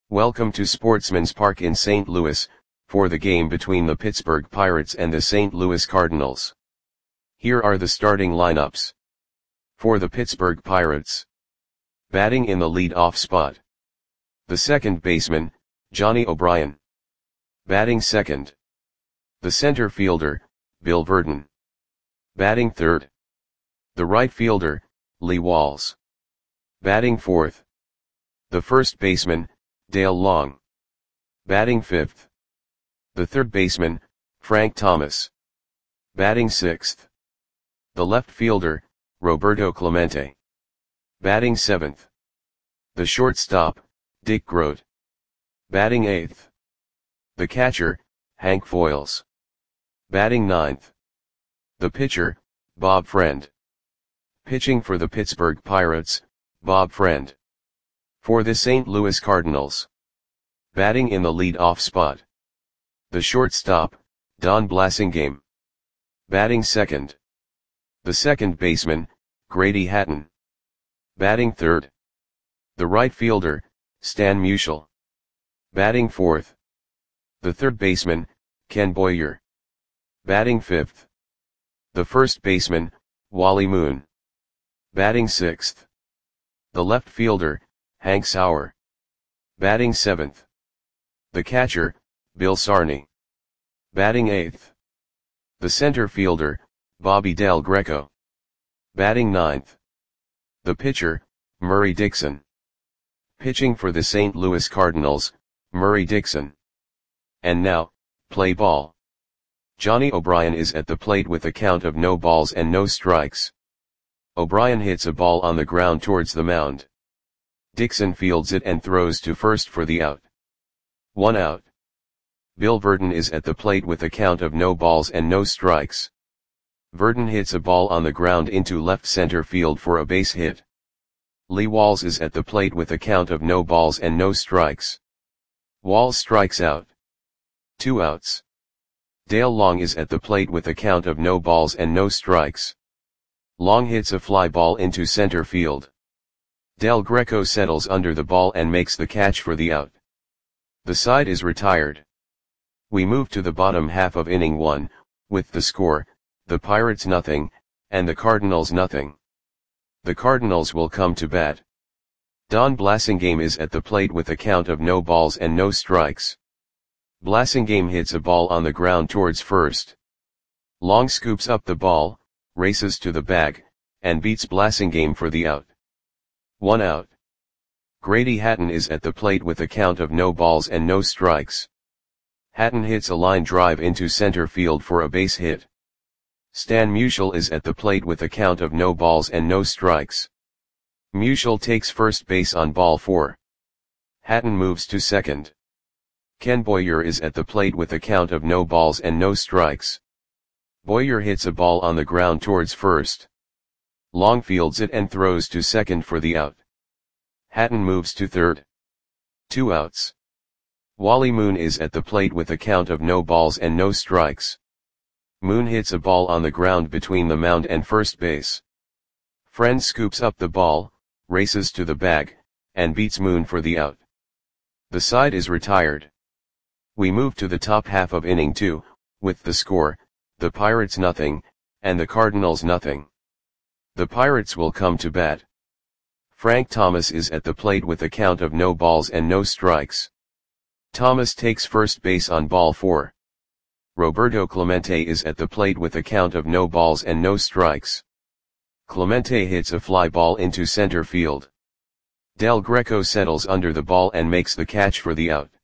Welcome to Sportsman's Park in St. Louis, for the game between the Pittsburgh Pirates and the St. Louis Cardinals. Here are the starting lineups. For the Pittsburgh Pirates. Batting in the lead-off spot. The second baseman, Johnny O'Brien. Batting second. The center fielder, Bill Virdon. Batting third. The right fielder, Lee Walls. Batting fourth. The first baseman, Dale Long. Batting fifth. The third baseman, Frank Thomas. Batting sixth. The left fielder, Roberto Clemente. Batting seventh. The shortstop, Dick Groat. Batting eighth. The catcher, Hank Foils. Batting ninth. The pitcher, Bob Friend. Pitching for the Pittsburgh Pirates, Bob Friend. For the St. Louis Cardinals. Batting in the lead-off spot. The shortstop, Don Blasingame. Batting second. The second baseman, Grady Hatton. Batting third. The right fielder, Stan Musial. Batting fourth. The third baseman, Ken Boyer. Batting fifth. The first baseman, Wally Moon. Batting sixth. The left fielder, Hank Sauer. Batting seventh. The catcher, Bill Sarney. Batting eighth. The center fielder, Bobby Del Greco. Batting ninth. The pitcher, Murray Dixon. Pitching for the St. Louis Cardinals, Murray Dixon. And now, play ball. Johnny O'Brien is at the plate with a count of no balls and no strikes. O'Brien hits a ball on the ground towards the mound. Dixon fields it and throws to first for the out. 1 out. Bill Virdon is at the plate with a count of no balls and no strikes. Virdon hits a ball on the ground into left center field for a base hit. Lee Walls is at the plate with a count of no balls and no strikes. Walls strikes out. 2 outs. Dale Long is at the plate with a count of no balls and no strikes. Long hits a fly ball into center field. Del Greco settles under the ball and makes the catch for the out. The side is retired. We move to the bottom half of inning 1, with the score, the Pirates nothing, and the Cardinals nothing. The Cardinals will come to bat. Don Blasingame is at the plate with a count of no balls and no strikes. Blasingame hits a ball on the ground towards first. Long scoops up the ball, races to the bag, and beats Blasingame for the out. 1 out. Grady Hatton is at the plate with a count of no balls and no strikes. Hatton hits a line drive into center field for a base hit. Stan Musial is at the plate with a count of no balls and no strikes. Musial takes first base on ball 4. Hatton moves to second. Ken Boyer is at the plate with a count of no balls and no strikes. Boyer hits a ball on the ground towards first. Long fields it and throws to second for the out. Hatton moves to third. 2 outs. Wally Moon is at the plate with a count of no balls and no strikes. Moon hits a ball on the ground between the mound and first base. Friend scoops up the ball, races to the bag, and beats Moon for the out. The side is retired. We move to the top half of inning 2, with the score, the Pirates nothing, and the Cardinals nothing. The Pirates will come to bat. Frank Thomas is at the plate with a count of no balls and no strikes. Thomas takes first base on ball 4. Roberto Clemente is at the plate with a count of no balls and no strikes. Clemente hits a fly ball into center field. Del Greco settles under the ball and makes the catch for the out.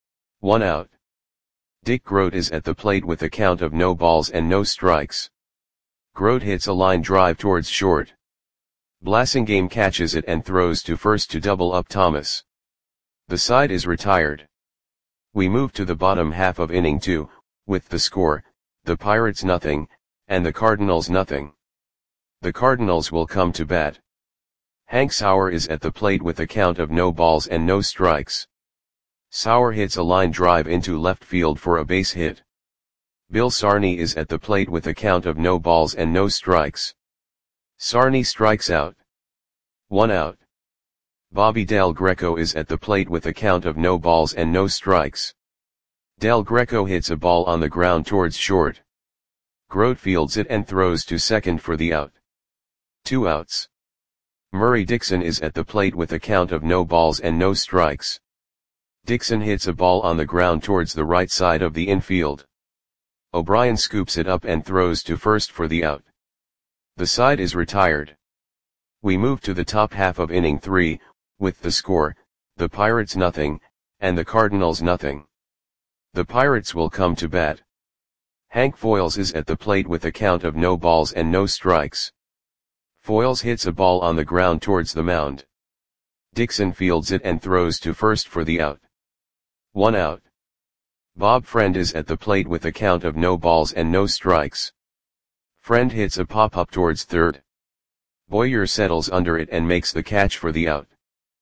1 out. Dick Groat is at the plate with a count of no balls and no strikes. Groat hits a line drive towards short. Blasingame catches it and throws to first to double up Thomas. The side is retired. We move to the bottom half of inning 2, with the score, the Pirates nothing, and the Cardinals nothing. The Cardinals will come to bat. Hank Sauer is at the plate with a count of no balls and no strikes. Sauer hits a line drive into left field for a base hit. Bill Sarney is at the plate with a count of no balls and no strikes. Sarney strikes out. 1 out. Bobby Del Greco is at the plate with a count of no balls and no strikes. Del Greco hits a ball on the ground towards short. Grote fields it and throws to second for the out. 2 outs. Murray Dixon is at the plate with a count of no balls and no strikes. Dixon hits a ball on the ground towards the right side of the infield. O'Brien scoops it up and throws to first for the out. The side is retired. We move to the top half of inning 3, with the score, the Pirates nothing, and the Cardinals nothing. The Pirates will come to bat. Hank Foyles is at the plate with a count of no balls and no strikes. Foyles hits a ball on the ground towards the mound. Dixon fields it and throws to first for the out. 1 out. Bob Friend is at the plate with a count of no balls and no strikes. Friend hits a pop-up towards third. Boyer settles under it and makes the catch for the out.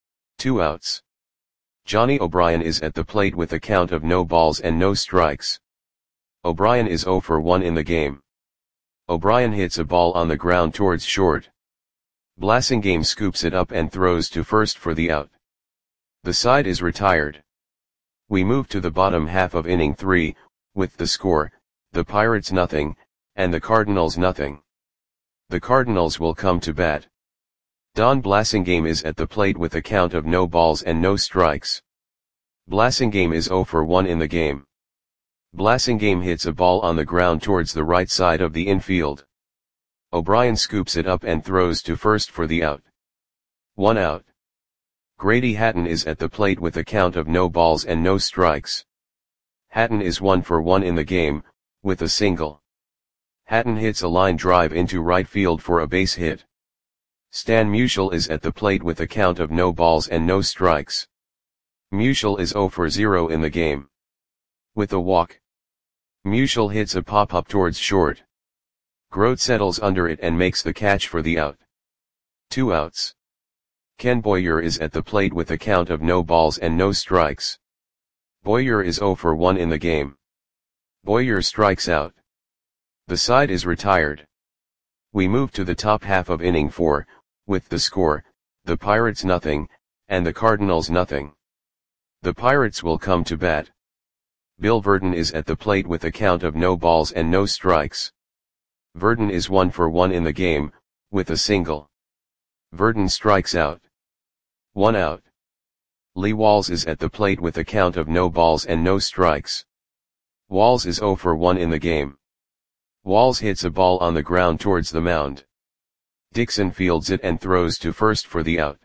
2 outs. Johnny O'Brien is at the plate with a count of no balls and no strikes. O'Brien is 0 for 1 in the game. O'Brien hits a ball on the ground towards short. Blasingame scoops it up and throws to first for the out. The side is retired. We move to the bottom half of inning 3, with the score, the Pirates nothing, and the Cardinals nothing. The Cardinals will come to bat. Don Blasingame is at the plate with a count of no balls and no strikes. Blasingame is 0 for 1 in the game. Blasingame hits a ball on the ground towards the right side of the infield. O'Brien scoops it up and throws to first for the out. 1 out. Grady Hatton is at the plate with a count of no balls and no strikes. Hatton is 1 for 1 in the game, with a single. Hatton hits a line drive into right field for a base hit. Stan Musial is at the plate with a count of no balls and no strikes. Musial is 0 for 0 in the game. With a walk. Musial hits a pop-up towards short. Grote settles under it and makes the catch for the out. 2 outs. Ken Boyer is at the plate with a count of no balls and no strikes. Boyer is 0 for 1 in the game. Boyer strikes out. The side is retired. We move to the top half of inning 4, with the score, the Pirates nothing, and the Cardinals nothing. The Pirates will come to bat. Bill Verdon is at the plate with a count of no balls and no strikes. Verdon is 1 for 1 in the game, with a single. Verdon strikes out. 1 out. Lee Walls is at the plate with a count of no balls and no strikes. Walls is 0 for 1 in the game. Walls hits a ball on the ground towards the mound. Dixon fields it and throws to first for the out.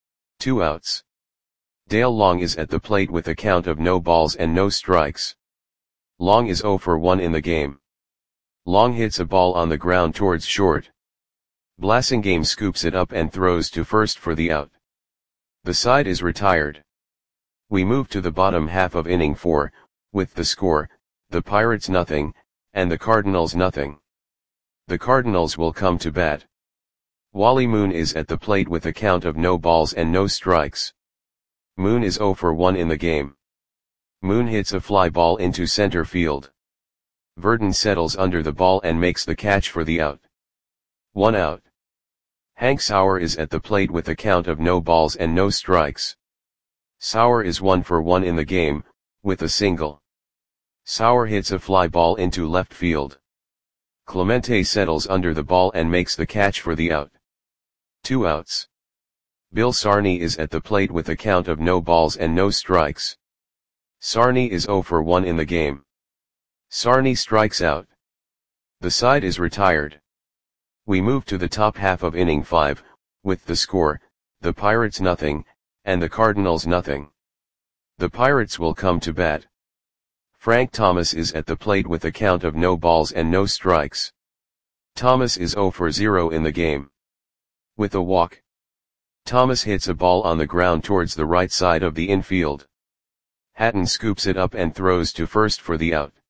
2 outs. Dale Long is at the plate with a count of no balls and no strikes. Long is 0 for 1 in the game. Long hits a ball on the ground towards short. Blasingame scoops it up and throws to first for the out. The side is retired. We move to the bottom half of inning 4, with the score, the Pirates nothing, and the Cardinals nothing. The Cardinals will come to bat. Wally Moon is at the plate with a count of no balls and no strikes. Moon is 0 for 1 in the game. Moon hits a fly ball into center field. Verdon settles under the ball and makes the catch for the out. 1 out. Hank Sauer is at the plate with a count of no balls and no strikes. Sauer is 1 for 1 in the game, with a single. Sauer hits a fly ball into left field. Clemente settles under the ball and makes the catch for the out. 2 outs. Bill Sarney is at the plate with a count of no balls and no strikes. Sarney is 0 for 1 in the game. Sarney strikes out. The side is retired. We move to the top half of inning 5, with the score, the Pirates nothing, and the Cardinals nothing. The Pirates will come to bat. Frank Thomas is at the plate with a count of no balls and no strikes. Thomas is 0 for 0 in the game. With a walk. Thomas hits a ball on the ground towards the right side of the infield. Hatton scoops it up and throws to first for the out.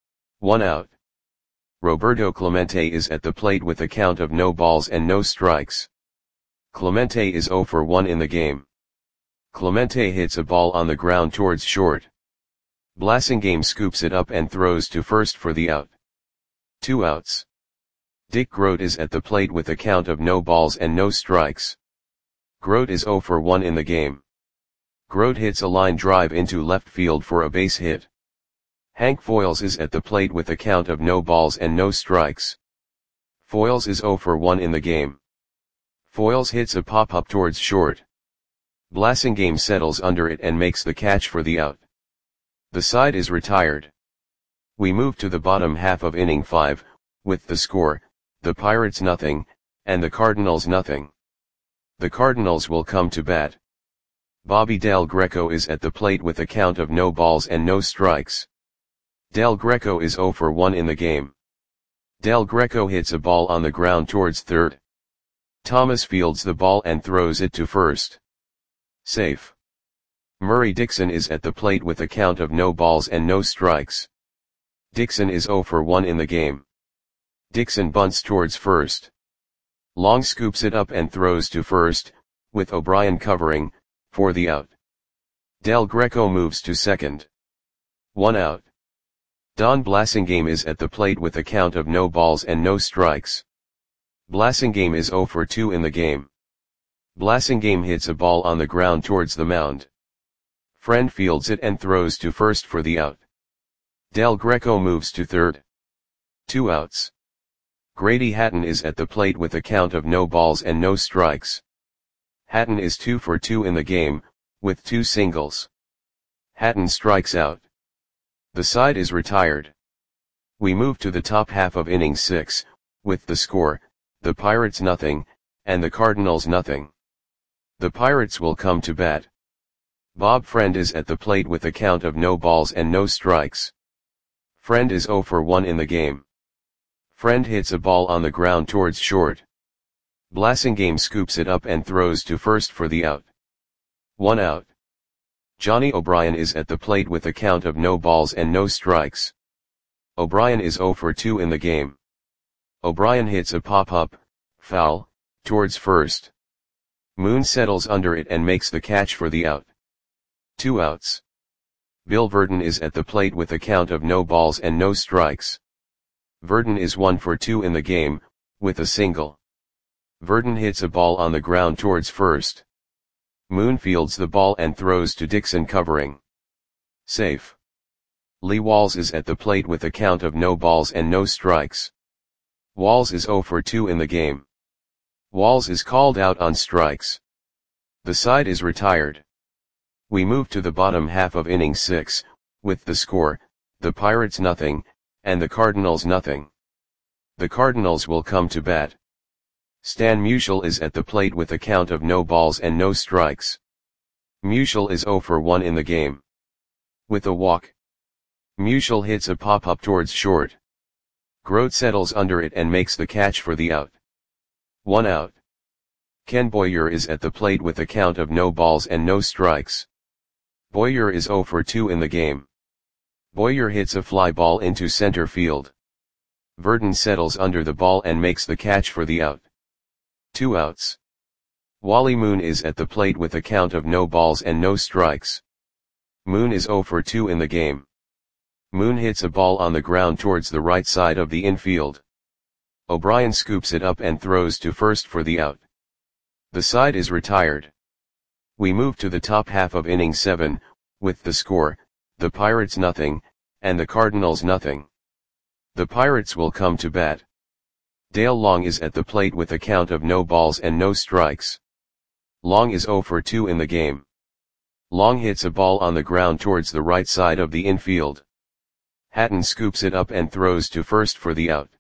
1 out. Roberto Clemente is at the plate with a count of no balls and no strikes. Clemente is 0 for 1 in the game. Clemente hits a ball on the ground towards short. Blasingame scoops it up and throws to first for the out. 2 outs. Dick Grote is at the plate with a count of no balls and no strikes. Grote is 0 for 1 in the game. Grote hits a line drive into left field for a base hit. Hank Foils is at the plate with a count of no balls and no strikes. Foils is 0 for 1 in the game. Foils hits a pop-up towards short. Blasingame settles under it and makes the catch for the out. The side is retired. We move to the bottom half of inning 5, with the score, the Pirates nothing, and the Cardinals nothing. The Cardinals will come to bat. Bobby Del Greco is at the plate with a count of no balls and no strikes. Del Greco is 0 for 1 in the game. Del Greco hits a ball on the ground towards third. Thomas fields the ball and throws it to first. Safe. Murray Dixon is at the plate with a count of no balls and no strikes. Dixon is 0 for 1 in the game. Dixon bunts towards first. Long scoops it up and throws to first, with O'Brien covering, for the out. Del Greco moves to second. 1 out. Don Blasingame is at the plate with a count of no balls and no strikes. Blasingame is 0 for 2 in the game. Blasingame hits a ball on the ground towards the mound. Friend fields it and throws to first for the out. Del Greco moves to third. 2 outs. Grady Hatton is at the plate with a count of no balls and no strikes. Hatton is 2 for 2 in the game, with 2 singles. Hatton strikes out. The side is retired. We move to the top half of inning 6, with the score, the Pirates nothing, and the Cardinals nothing. The Pirates will come to bat. Bob Friend is at the plate with a count of no balls and no strikes. Friend is 0 for 1 in the game. Friend hits a ball on the ground towards short. Blasingame scoops it up and throws to first for the out. 1 out. Johnny O'Brien is at the plate with a count of no balls and no strikes. O'Brien is 0 for 2 in the game. O'Brien hits a pop-up, foul, towards first. Moon settles under it and makes the catch for the out. 2 outs. Bill Verdon is at the plate with a count of no balls and no strikes. Verdon is 1 for 2 in the game, with a single. Verdon hits a ball on the ground towards first. Moon fields the ball and throws to Dixon covering. Safe. Lee Walls is at the plate with a count of no balls and no strikes. Walls is 0 for 2 in the game. Walls is called out on strikes. The side is retired. We move to the bottom half of inning 6, with the score, the Pirates nothing, and the Cardinals nothing. The Cardinals will come to bat. Stan Musial is at the plate with a count of no balls and no strikes. Musial is 0 for 1 in the game. With a walk. Musial hits a pop-up towards short. Grote settles under it and makes the catch for the out. 1 out. Ken Boyer is at the plate with a count of no balls and no strikes. Boyer is 0 for 2 in the game. Boyer hits a fly ball into center field. Verdon settles under the ball and makes the catch for the out. 2 outs. Wally Moon is at the plate with a count of no balls and no strikes. Moon is 0 for 2 in the game. Moon hits a ball on the ground towards the right side of the infield. O'Brien scoops it up and throws to first for the out. The side is retired. We move to the top half of inning 7, with the score, the Pirates nothing, and the Cardinals nothing. The Pirates will come to bat. Dale Long is at the plate with a count of no balls and no strikes. Long is 0 for 2 in the game. Long hits a ball on the ground towards the right side of the infield. Hatton scoops it up and throws to first for the out.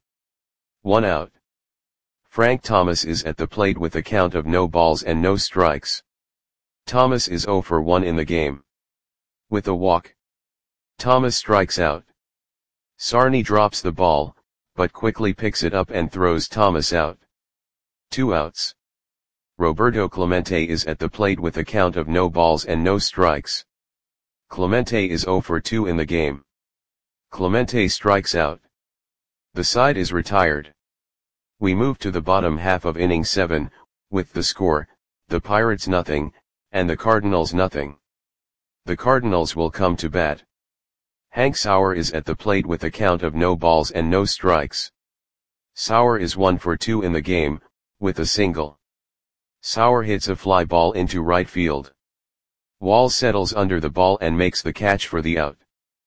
1 out. Frank Thomas is at the plate with a count of no balls and no strikes. Thomas is 0 for 1 in the game. With a walk. Thomas strikes out. Sarney drops the ball, but quickly picks it up and throws Thomas out. 2 outs. Roberto Clemente is at the plate with a count of no balls and no strikes. Clemente is 0 for 2 in the game. Clemente strikes out. The side is retired. We move to the bottom half of inning 7, with the score, the Pirates nothing, and the Cardinals nothing. The Cardinals will come to bat. Hank Sauer is at the plate with a count of no balls and no strikes. Sauer is 1 for 2 in the game, with a single. Sauer hits a fly ball into right field. Walls settles under the ball and makes the catch for the out.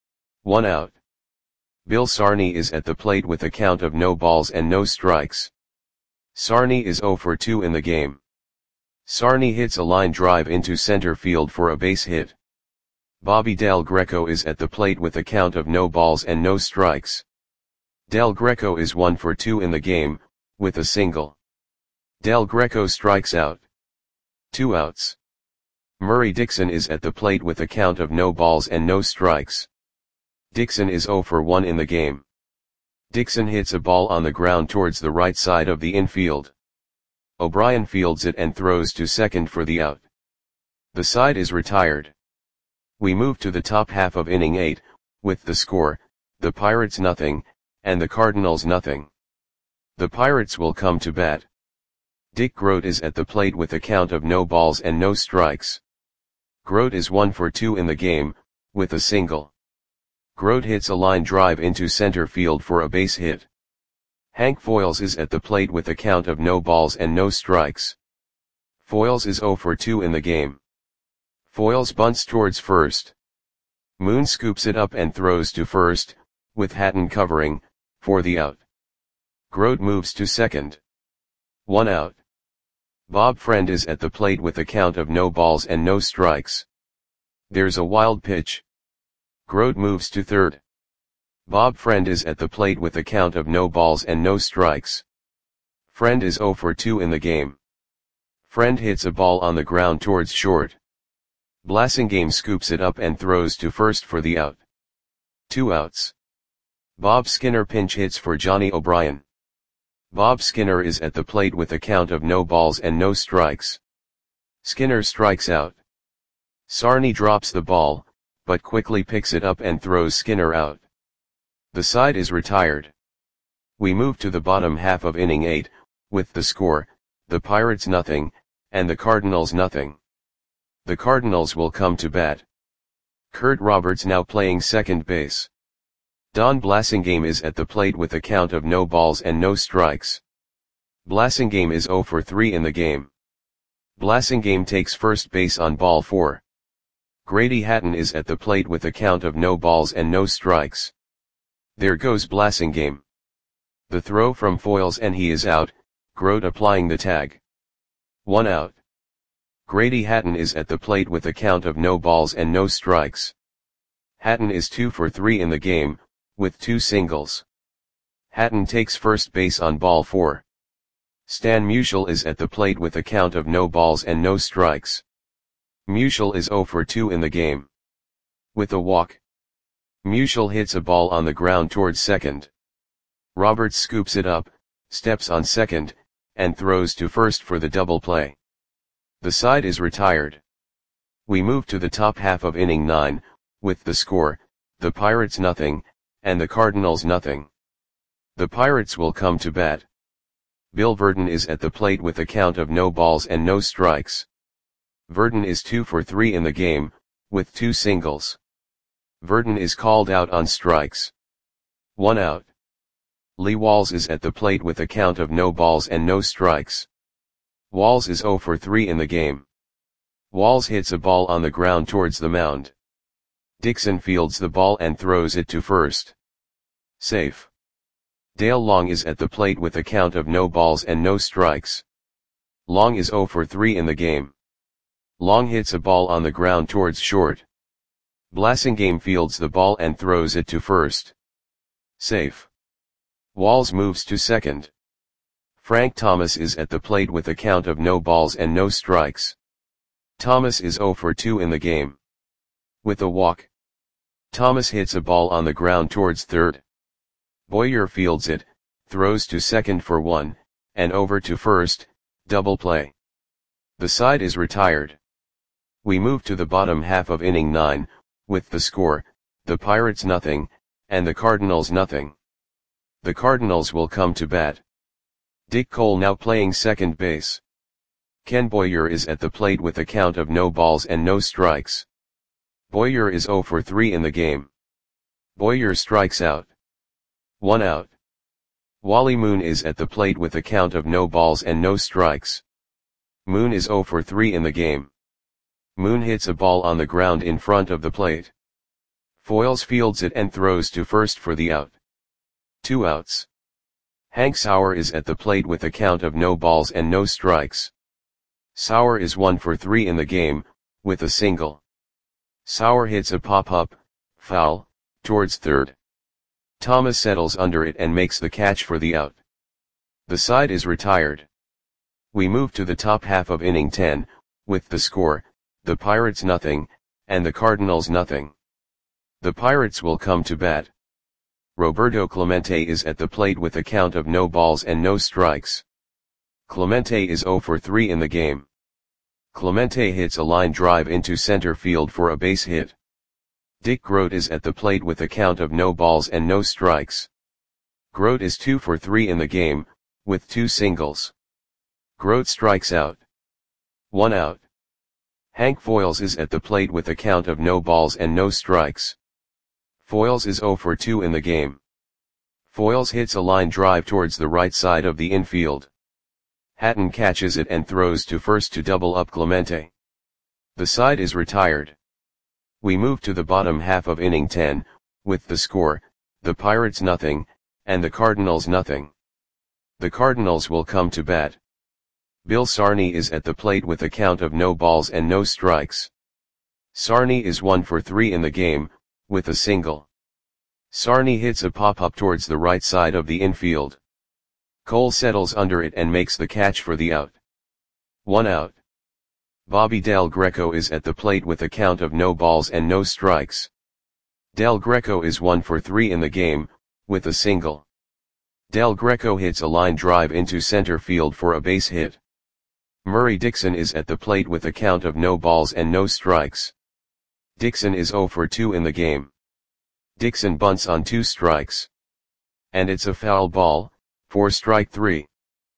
1 out. Bill Sarney is at the plate with a count of no balls and no strikes. Sarney is 0 for 2 in the game. Sarney hits a line drive into center field for a base hit. Bobby Del Greco is at the plate with a count of no balls and no strikes. Del Greco is 1 for 2 in the game, with a single. Del Greco strikes out. 2 outs. Murray Dixon is at the plate with a count of no balls and no strikes. Dixon is 0 for 1 in the game. Dixon hits a ball on the ground towards the right side of the infield. O'Brien fields it and throws to second for the out. The side is retired. We move to the top half of inning 8, with the score, the Pirates nothing, and the Cardinals nothing. The Pirates will come to bat. Dick Groat is at the plate with a count of no balls and no strikes. Groat is 1 for 2 in the game, with a single. Groat hits a line drive into center field for a base hit. Hank Foils is at the plate with a count of no balls and no strikes. Foils is 0 for 2 in the game. Foils bunts towards first. Moon scoops it up and throws to first, with Hatton covering, for the out. Groat moves to second. 1 out. Bob Friend is at the plate with a count of no balls and no strikes. There's a wild pitch. Groat moves to third. Bob Friend is at the plate with a count of no balls and no strikes. Friend is 0 for 2 in the game. Friend hits a ball on the ground towards short. Blasingame scoops it up and throws to first for the out. 2 outs. Bob Skinner pinch hits for Johnny O'Brien. Bob Skinner is at the plate with a count of no balls and no strikes. Skinner strikes out. Sarney drops the ball, but quickly picks it up and throws Skinner out. The side is retired. We move to the bottom half of inning 8, with the score, the Pirates nothing, and the Cardinals nothing. The Cardinals will come to bat. Kurt Roberts now playing second base. Don Blasingame is at the plate with a count of no balls and no strikes. Blasingame is 0 for 3 in the game. Blasingame takes first base on ball 4. Grady Hatton is at the plate with a count of no balls and no strikes. There goes Blasingame. The throw from Foils and he is out, Groat applying the tag. 1 out. Grady Hatton is at the plate with a count of no balls and no strikes. Hatton is 2 for 3 in the game, with 2 singles. Hatton takes first base on ball 4. Stan Musial is at the plate with a count of no balls and no strikes. Musial is 0 for 2 in the game. With a walk. Musial hits a ball on the ground towards second. Roberts scoops it up, steps on second, and throws to first for the double play. The side is retired. We move to the top half of inning 9, with the score, the Pirates nothing, and the Cardinals nothing. The Pirates will come to bat. Bill Verdon is at the plate with a count of no balls and no strikes. Verdon is 2 for 3 in the game, with 2 singles. Verdon is called out on strikes. 1 out. Lee Walls is at the plate with a count of no balls and no strikes. Walls is 0 for 3 in the game. Walls hits a ball on the ground towards the mound. Dixon fields the ball and throws it to first. Safe. Dale Long is at the plate with a count of no balls and no strikes. Long is 0 for 3 in the game. Long hits a ball on the ground towards short. Blasingame fields the ball and throws it to first. Safe. Walls moves to second. Frank Thomas is at the plate with a count of no balls and no strikes. Thomas is 0 for 2 in the game. With a walk. Thomas hits a ball on the ground towards third. Boyer fields it, throws to second for 1, and over to first, double play. The side is retired. We move to the bottom half of inning 9, with the score, the Pirates nothing, and the Cardinals nothing. The Cardinals will come to bat. Dick Cole now playing second base. Ken Boyer is at the plate with a count of no balls and no strikes. Boyer is 0 for 3 in the game. Boyer strikes out. 1 out. Wally Moon is at the plate with a count of no balls and no strikes. Moon is 0 for 3 in the game. Moon hits a ball on the ground in front of the plate. Foils fields it and throws to first for the out. 2 outs. Hank Sauer is at the plate with a count of no balls and no strikes. Sauer is 1 for 3 in the game, with a single. Sauer hits a pop-up, foul, towards third. Thomas settles under it and makes the catch for the out. The side is retired. We move to the top half of inning 10, with the score, the Pirates nothing, and the Cardinals nothing. The Pirates will come to bat. Roberto Clemente is at the plate with a count of no balls and no strikes. Clemente is 0 for 3 in the game. Clemente hits a line drive into center field for a base hit. Dick Groat is at the plate with a count of no balls and no strikes. Groat is 2 for 3 in the game, with 2 singles. Groat strikes out. 1 out. Hank Foils is at the plate with a count of no balls and no strikes. Foils is 0 for 2 in the game. Foils hits a line drive towards the right side of the infield. Hatton catches it and throws to first to double up Clemente. The side is retired. We move to the bottom half of inning 10, with the score, the Pirates nothing, and the Cardinals nothing. The Cardinals will come to bat. Bill Sarney is at the plate with a count of no balls and no strikes. Sarney is 1 for 3 in the game, with a single. Sarney hits a pop-up towards the right side of the infield. Cole settles under it and makes the catch for the out. 1 out. Bobby Del Greco is at the plate with a count of no balls and no strikes. Del Greco is 1 for 3 in the game, with a single. Del Greco hits a line drive into center field for a base hit. Murray Dixon is at the plate with a count of no balls and no strikes. Dixon is 0 for 2 in the game. Dixon bunts on 2 strikes. And it's a foul ball, for strike 3.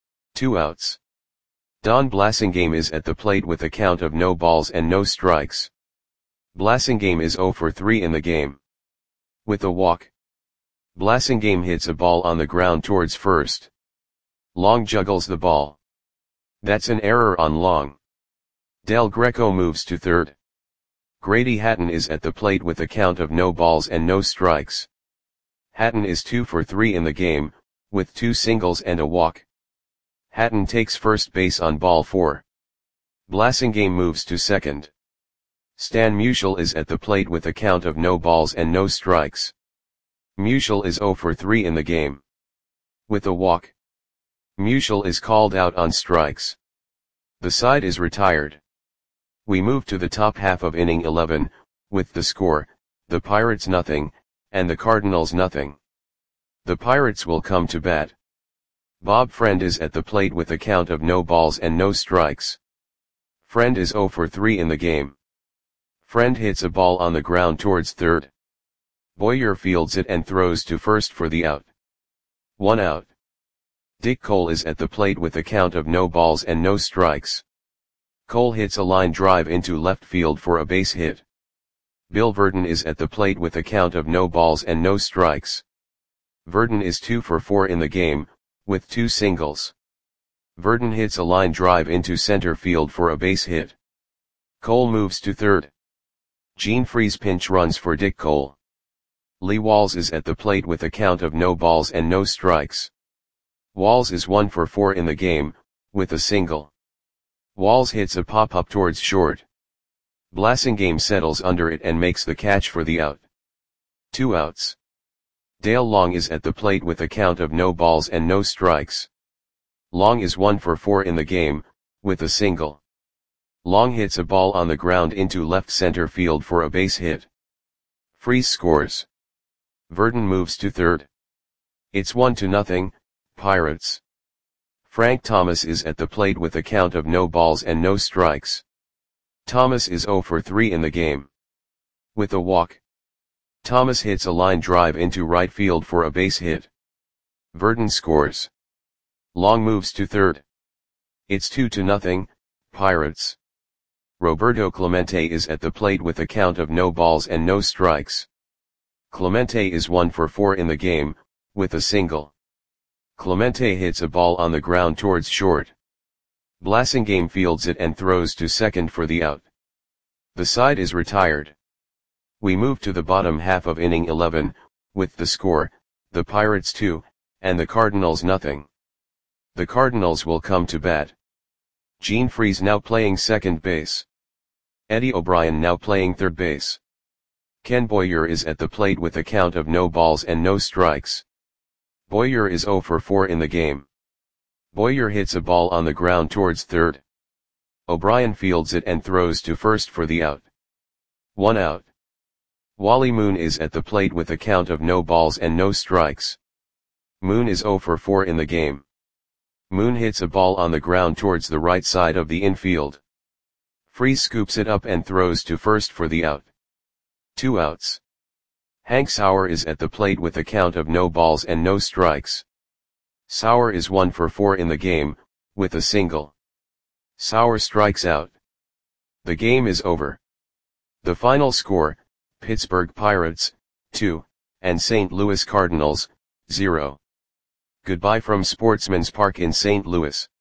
2 outs. Don Blasingame is at the plate with a count of no balls and no strikes. Blasingame is 0 for 3 in the game. With a walk. Blasingame hits a ball on the ground towards first. Long juggles the ball. That's an error on Long. Del Greco moves to third. Grady Hatton is at the plate with a count of no balls and no strikes. Hatton is 2 for 3 in the game, with 2 singles and a walk. Hatton takes first base on ball 4. Blasingame moves to second. Stan Musial is at the plate with a count of no balls and no strikes. Musial is 0 for 3 in the game. With a walk. Musial is called out on strikes. The side is retired. We move to the top half of inning 11, with the score, the Pirates nothing, and the Cardinals nothing. The Pirates will come to bat. Bob Friend is at the plate with a count of no balls and no strikes. Friend is 0 for 3 in the game. Friend hits a ball on the ground towards third. Boyer fields it and throws to first for the out. 1 out. Dick Cole is at the plate with a count of no balls and no strikes. Cole hits a line drive into left field for a base hit. Bill Verdon is at the plate with a count of no balls and no strikes. Verdon is 2 for 4 in the game, with 2 singles. Verdon hits a line drive into center field for a base hit. Cole moves to third. Gene Freese pinch runs for Dick Cole. Lee Walls is at the plate with a count of no balls and no strikes. Walls is 1 for 4 in the game, with a single. Walls hits a pop-up towards short. Blasingame settles under it and makes the catch for the out. 2 outs. Dale Long is at the plate with a count of no balls and no strikes. Long is 1 for 4 in the game, with a single. Long hits a ball on the ground into left center field for a base hit. Freese scores. Verdon moves to third. It's 1-0, Pirates. Frank Thomas is at the plate with a count of no balls and no strikes. Thomas is 0 for 3 in the game. With a walk. Thomas hits a line drive into right field for a base hit. Verdon scores. Long moves to third. It's 2-0, Pirates. Roberto Clemente is at the plate with a count of no balls and no strikes. Clemente is 1 for 4 in the game, with a single. Clemente hits a ball on the ground towards short. Blasingame fields it and throws to second for the out. The side is retired. We move to the bottom half of inning 11, with the score, the Pirates 2, and the Cardinals nothing. The Cardinals will come to bat. Gene Freese now playing second base. Eddie O'Brien now playing third base. Ken Boyer is at the plate with a count of no balls and no strikes. Boyer is 0 for 4 in the game. Boyer hits a ball on the ground towards third. O'Brien fields it and throws to first for the out. 1 out. Wally Moon is at the plate with a count of no balls and no strikes. Moon is 0 for 4 in the game. Moon hits a ball on the ground towards the right side of the infield. Freese scoops it up and throws to first for the out. 2 outs. Hank Sauer is at the plate with a count of no balls and no strikes. Sauer is 1 for 4 in the game, with a single. Sauer strikes out. The game is over. The final score, Pittsburgh Pirates, 2, and St. Louis Cardinals, 0. Goodbye from Sportsman's Park in St. Louis.